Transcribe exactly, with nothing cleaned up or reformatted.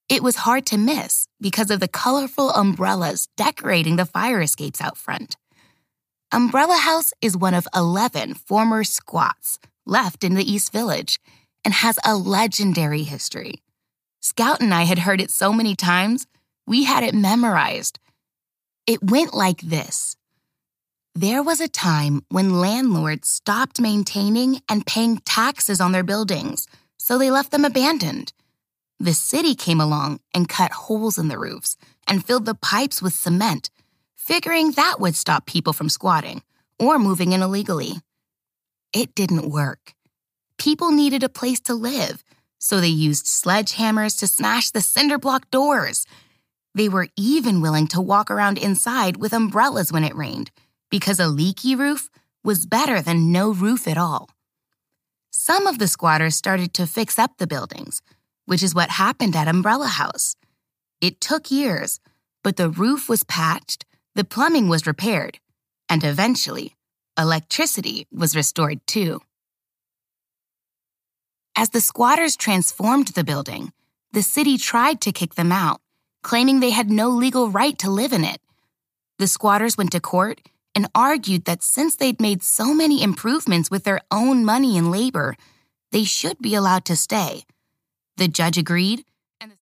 It was hard to miss because of the colorful umbrellas decorating the fire escapes out front. Umbrella House is one of eleven former squats left in the East Village and has a legendary history. Scout and I had heard it so many times, we had it memorized. It went like this. There was a time when landlords stopped maintaining and paying taxes on their buildings, so they left them abandoned. The city came along and cut holes in the roofs and filled the pipes with cement, figuring that would stop people from squatting or moving in illegally. It didn't work. People needed a place to live, so they used sledgehammers to smash the cinder block doors. They were even willing to walk around inside with umbrellas when it rained, because a leaky roof was better than no roof at all. Some of the squatters started to fix up the buildings, which is what happened at Umbrella House. It took years, but the roof was patched, the plumbing was repaired, and eventually, electricity was restored too. As the squatters transformed the building, the city tried to kick them out, claiming they had no legal right to live in it. The squatters went to court and argued that since they'd made so many improvements with their own money and labor, they should be allowed to stay. The judge agreed,